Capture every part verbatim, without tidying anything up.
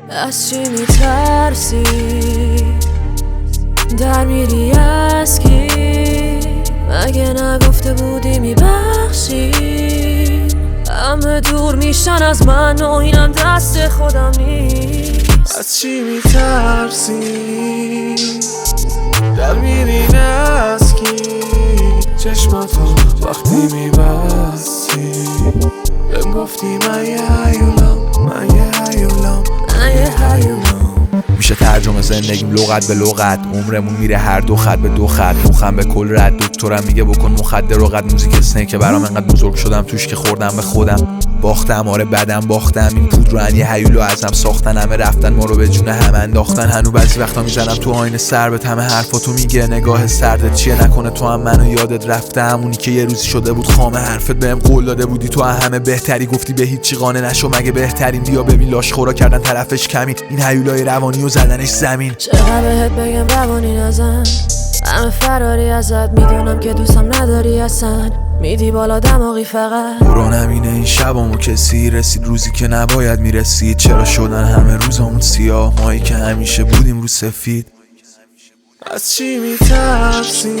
از چی میترسی؟ در میری از کی؟ مگه نگفته بودی میبخشی؟ همه دور میشن از من و اینم دست خودم نیست. از چی میترسی؟ در میری از کی؟ چشماتو وقتی میبستی بهم گفتی من یه هیولم، من یه هیولم، من یه هیولم. میشه ترجمه زندگیم لغت به لغت، عمرمون میره هر دو خط به دو خط، مخم به کل رد. دکترم میگه بکن مخدر و قد موزیک اسنه که برام انقدر بزرگ شدم توش که خوردم به خودم. باختم آره بدم باختم، این پود رو ان یه هیولو ازم ساختن. همه رفتن ما رو به جون هم انداختن. هنو بعضی وقتا میزنم تو آینه سر به همه حرفاتو میگه نگاه سردت چیه، نکنه تو هم منو یادت رفته. همونی که یه روزی شده بود خامه حرفت بهم قول داده بودی تو همه بهتری، گفتی به هیچی قانع نشو مگه بهترین. بیا ببین لاش خورا کردن طرفش کمی، این هیولای روانی و زدنش زمین. چقدر بهت بگم روانی نزن، همه فراری ازت، میدونم که دوستم نداری اصلا، میدی بالا دماغی فقط. قرآنم اینه این شبامو کسی رسید روزی که نباید میرسید. چرا شدن همه روزامون سیاه، مایی که همیشه بودیم رو سفید. از چی میترسی؟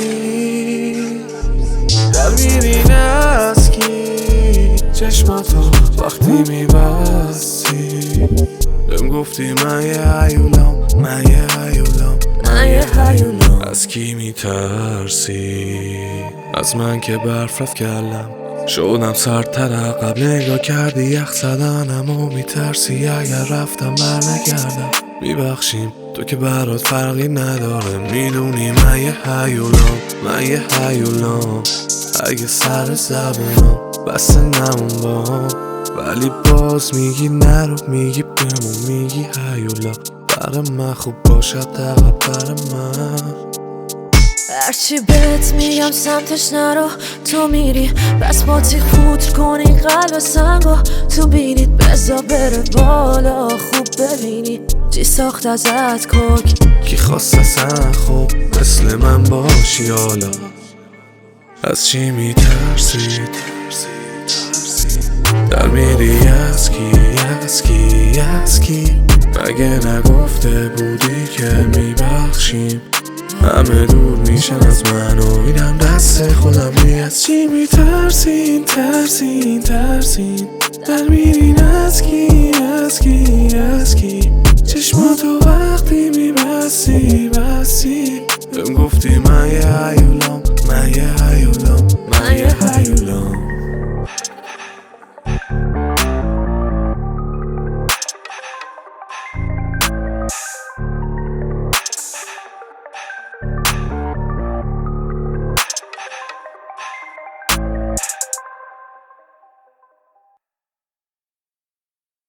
در میری از کی؟ چشماتو وقتی میبستی بهم گفتی من یه هیولم، من یه هیولم، من یه هیولم. از کی میترسی؟ از من که برف رفت کلم، شدم سردتر قبل نگاه کردی یخ زدنم و میترسی اگر رفتم بر نگردم. میبخشیم تو که برات فرقی نداره، میدونی من یه هیولم، من یه هیولم. اگه سر زبونم بسته نمون با، ولی باز میگی نرو، میگی بمون، میگی هیولا. برای من خوب باشد دقیق برای من. هرچی بهت میگم سمتش نرو، تو میری بس با تیغ پودر کنی قلب سنگو. تو بینید بزا بره بالا خوب ببینی چی ساخت ازت کوک. کی خواست اصلا خوب مثل من باشی حالا؟ از چی میترسی؟ در میری از کی؟ از کی؟ از کی؟ مگه نگفته بودی که میبخشیم؟ همه دور میشن از من و اینم دست خودم نیست. از چی میترسین؟ ترسین ترسین در میرین از کی؟ از کی؟ از کی؟ چشماتو وقتی میبستی بستی بهم گفتی من یه هیولم، من یه هیولم، من یه هیولم.